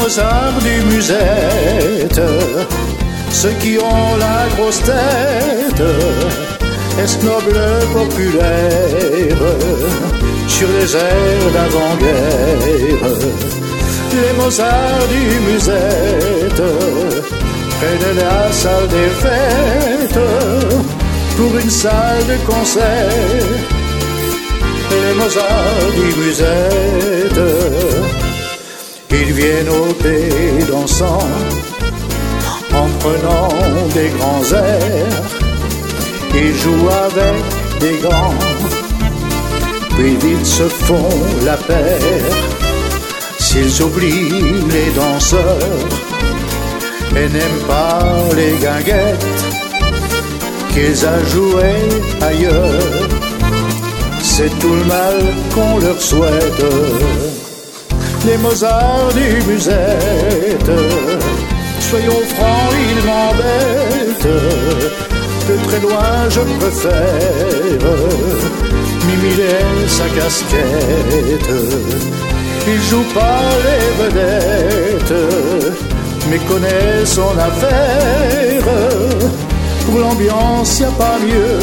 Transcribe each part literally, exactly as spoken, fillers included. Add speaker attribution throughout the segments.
Speaker 1: Mozart du musette, ceux qui ont la grosse tête, esnobles populaires, sur les airs d'avant-guerre. Les Mozart du musette, près de la salle des fêtes, pour une salle de concert. Les Mozart du musette, ils viennent au pays dansant, en prenant des grands airs. Ils jouent avec des gants, puis vite se font la paire. S'ils oublient les danseurs et n'aiment pas les guinguettes qu'ils a joué ailleurs, c'est tout le mal qu'on leur souhaite. Les Mozart du musette, soyons francs, ils m'embêtent. De très loin je préfère Mimile et sa casquette. Ils jouent pas les vedettes, mais connaissent son affaire. Pour l'ambiance y a pas mieux,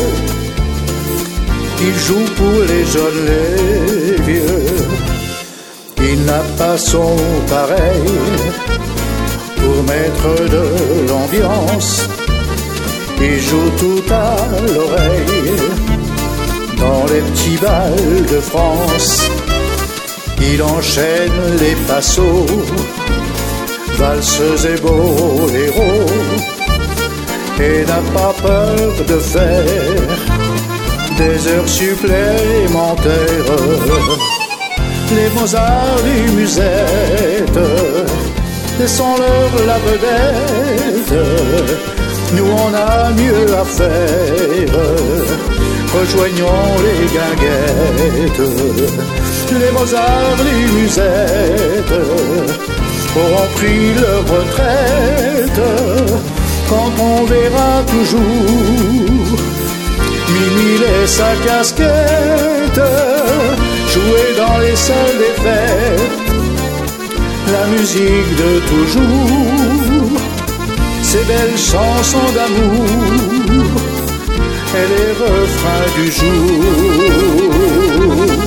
Speaker 1: il joue pour les jeunes, les vieux. Il n'a pas son pareil pour mettre de l'ambiance. Il joue tout à l'oreille dans les petits bals de France. Il enchaîne les passos, valseuses et boléros, et n'a pas peur de faire des heures supplémentaires. Les Mozart du musette, laissons-leur la vedette. Nous on a mieux à faire, rejoignons les guinguettes. Les Mozart du musette auront pris leur retraite quand on verra toujours Mimile et sa casquette jouer dans les salles des fêtes la musique de toujours, ces belles chansons d'amour et les refrains du jour.